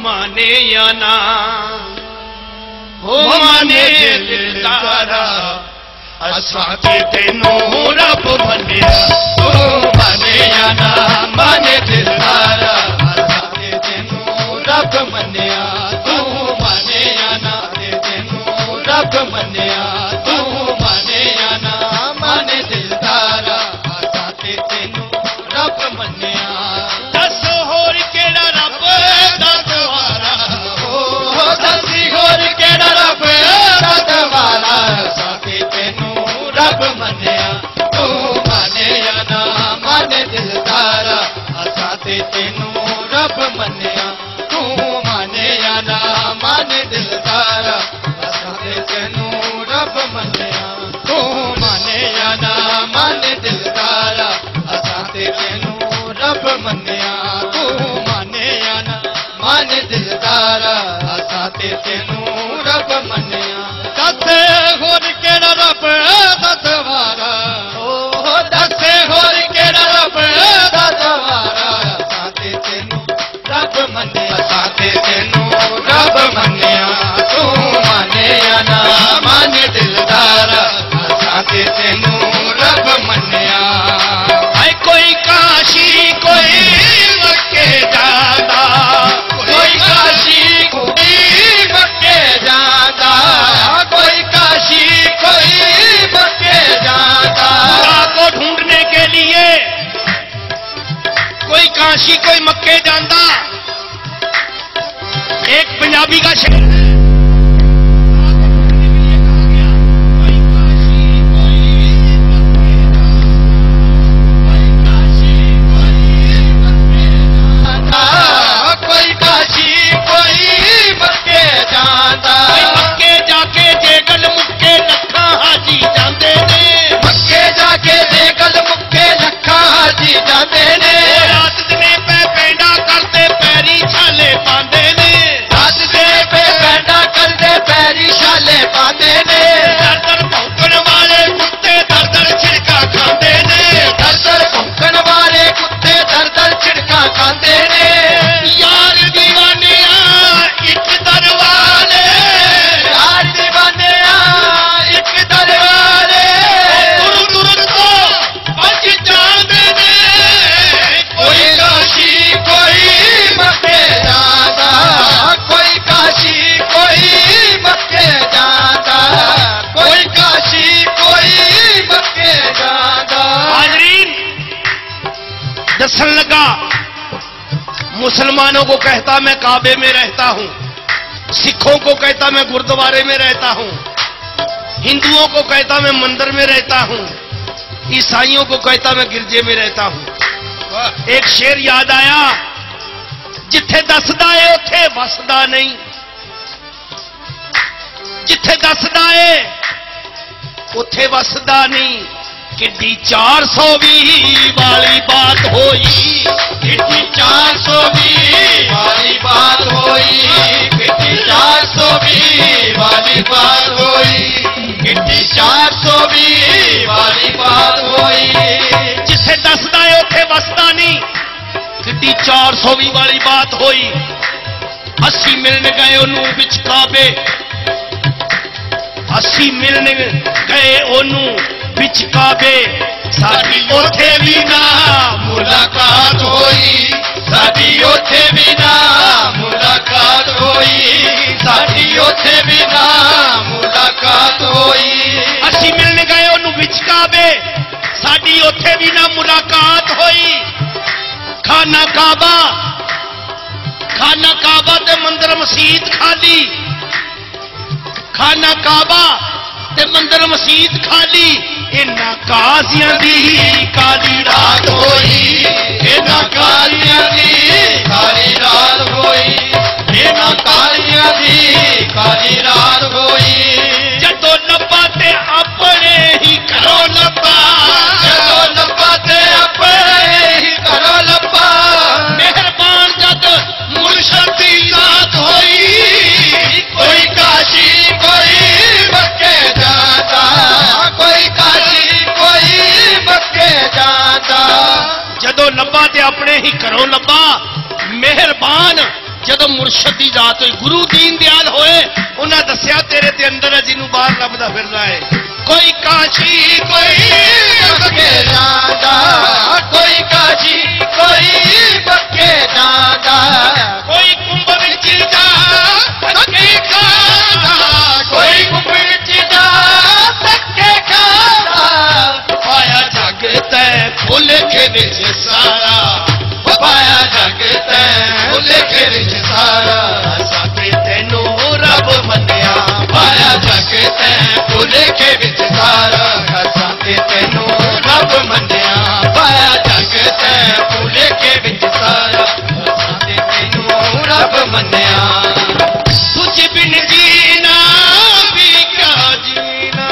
माने या ना हो माने दिलदारा असां ते तेनू रब मन्या तू माने या ना माने दिलदारा असां ते तेनू रब मन्या तू माने या ना तेनू रब मन्या तू माने या ना माने दिलदारा असां ते तेनू रब मन्या दस होर केड़ा रब दा द्वारा हो दसी होर केड़ा रब दा द्वारा असां ते तेनू रब मन्या तू माने या ना माने दिलदारा असां ते तेनू रब मन्या तू माने या ना माने दिलदारा असां ते तेनू रब मन्या तू माने या ना माने दिलदारा असां ते तेनू रब मन्या तू माने या ना माने दिलदारा असां ते तेनू रब मन्या दस होर केड़ा रब दा द्वारा ओ दस होर केड़ा रब दा द्वारा असां ते तेनू रब मन्या असां ते तेनू रब मन्या तू माने या ना माने दिलदारा असां ते तेनू रब मन्या ऐ कोई काशी कोई मक्के जांदा कोई काशी कोई मक्के जांदा कोई काशी कोई मक्के जांदा को ढूंढने के लिए कोई काशी कोई मक्के जांदा एक पंजाबी का शेर दसन लगा मुसलमानों को कहता मैं काबे में रहता हूं, सिखों को कहता मैं गुरुद्वारे में रहता हूं, हिंदुओं को कहता मैं मंदिर में रहता हूं, ईसाइयों को कहता मैं गिरजे में रहता हूं। एक शेर याद आया, जिथे दसदा है उथे वसदा नहीं, जिथे दसदा है उथे वसदा नहीं। किड्डी 420 वाली बात होई, किड्डी 420 वाली बात होई, किड्डी 420 वाली बात होई, किड्डी 420 वाली बात होई। जिसे दसदा है उथे वसदा नहीं, किड्डी 420 वाली बात होई। असी मिलने गए ओनू विच काबे, असी मिलने गए ओनू विच काबे, साडी ओथे भी ना मुलाकात होई, साडी ओथे भी ना मुलाकात होई, साडी ओथे भी ना मुलाकात होई। असी मिलने गए ओनू विच काबे, साडी ओथे भी ना मुलाकात होई। खाना काबा ते मंदिर मसीत खाली, खाना काबा ते मंदिर मसीत खाली। इन्ना काजियां दी काली रात होई, इन्ना कालियां दी काली रात होई, इन्ना कालियां दी काली रात होई। जदों लब्बा ते अपने ही करो लब्बा, जदों लब्बा ते अपने ही करो लब्बा। मेहरबान जद मुर्शद दी रात होई, कोई काशी कोई मक्के जाता, कोई काशी कोई मक्के जाता। जदों लब्बा ते अपने ही घरों लब्बा, मेहरबान जद जदों मुर्शद दी जात होई गुरु दीन दयाल होए उन्हां दस्सिया तेरे ते अंदर है जिन्नू बाहर लभदा फिरदा है कोई काशी कोई बक्के जांदा कोई काशी कोई बक्के जांदा कोई कुंभ विच जा धक्के खांदा कोई कुंभ विच जा धक्के खांदा पाया जग तै फुल के विच सारा पाया जग तै फुल के विच सारा साथे तैनू रब मन्निया पाया जग तै फुल के विच सारा साथे तैनू रब मन्निया पाया जग तै फुल के विच सारा साथे तैनू रब मन्निया तुझ बिन जीना भी क्या जीना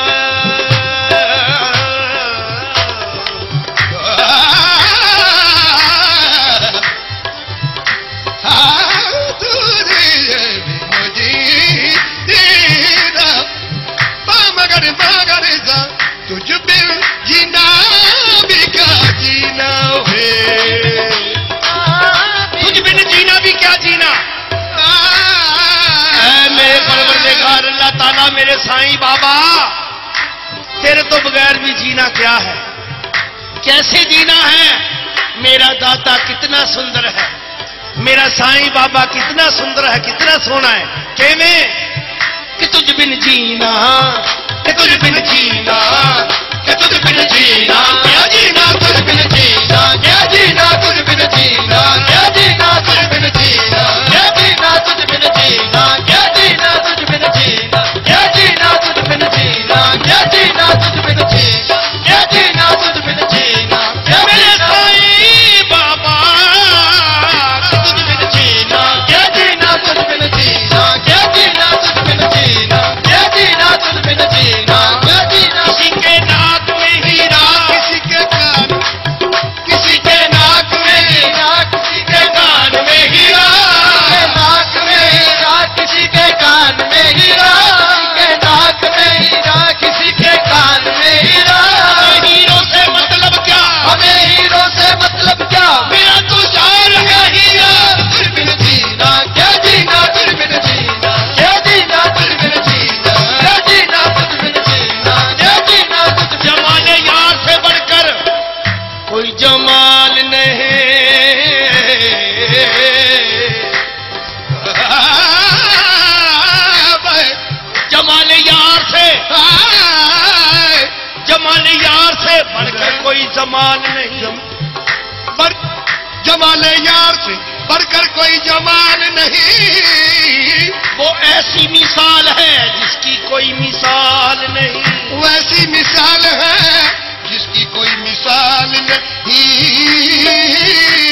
तुझ बिन जीना भी क्या जीना है तुझ बिन जीना भी क्या जीना मेरे परवरदिगार अल्लाह ताला मेरे साईं बाबा तेरे तो बगैर भी जीना क्या है कैसे जीना है मेरा दाता कितना सुंदर है मेरा साईं बाबा कितना सुंदर है कितना सोना है कहने कि तुझ बिन जीना कि तुझ बिन जीना कि तुझ बिन जीना क्या जीना तुझ बिन जीना क्या जीना तुझ बिन जीना क्या जीना तुझ बिन जीना क्या जीना तुझ बिन जीना क्या जीना तुझ बिन जीना क्या जीना तुझ बिन जीना क्या जीना तुझ बिन जीना क्या जीना तुझ बिन जीना क्या मेरे साईं बाबा तुझ बिन जीना क्या जीना तुझ बिन जीना क्या जीना तुझ बिन जीना क्या जीना तुझ बिन जीना क्या जीना किसी के नाक में हीरा किसी के कान किसी के नाक में हीरा किसी के कान में हीरा नाक में हीरा किसी के कान में हीरा के नाक में हीरा किसी के कान में हीरा हीरो से मतलब क्या हमें हीरो से मतलब क्या मेरा तो यार है हीरा तुझ बिन जीना क्या जीना तुझ बिन जीना क्या जीना तुझ बिन जीना क्या जीना तुझ बिन जीना क्या जीना तुझ जमाले यार से बढ़कर कोई जमाल नहीं जमाले यार से जमाले यार से बढ़कर कोई जमाल नहीं जमाले यार से बढ़कर कोई जमाल नहीं वो ऐसी मिसाल है जिसकी कोई मिसाल नहीं वैसी मिसाल है जिसकी कोई मिसाल नहीं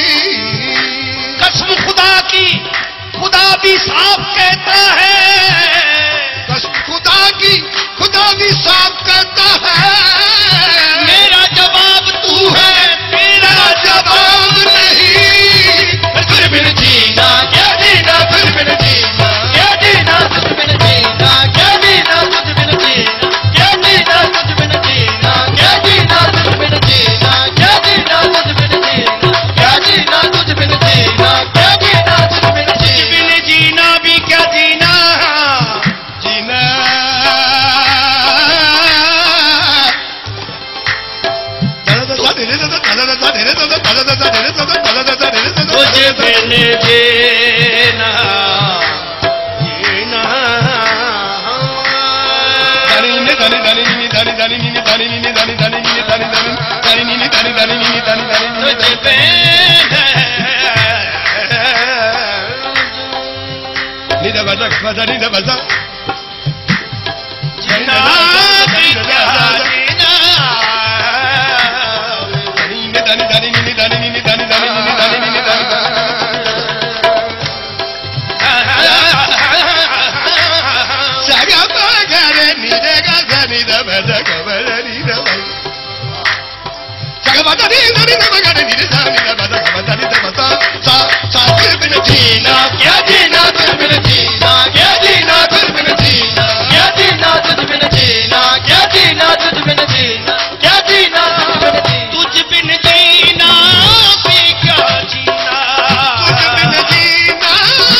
कसम खुदा की खुदा भी साफ कहता है कसम खुदा की खुदा भी साफ कहता है मेरा जवाब तू है तेरा जवाब नहीं तुझ बिन जीना क्या जीना तुझ बिन जीना क्या जीना तुझ बिन जीना क्या जीना तुझ बिन जीना क्या जीना तुझ बिन जीना क्या जीना तुझ बिन जीना क्या जीना तुझ बिन जीना क्या जीना तुझ बिन जीना क्या जीना तुझ बिन जीना भी क्या जीना जीना तुझ बिन जीना जीना तुझ बिन जीना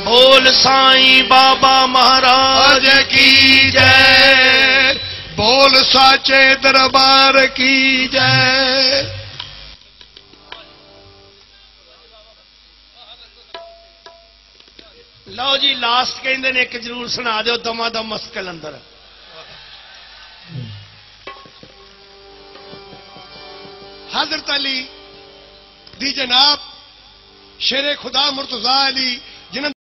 बोल साईं बाबा महाराज की जय। बोल साचे दरबार की जय। लो जी लास्ट कहते ने एक जरूर सुना दो दमा दम मस्कल अंदर। हजरत अली दी जनाब शेरे खुदा मुर्तजा अली जिन्होंने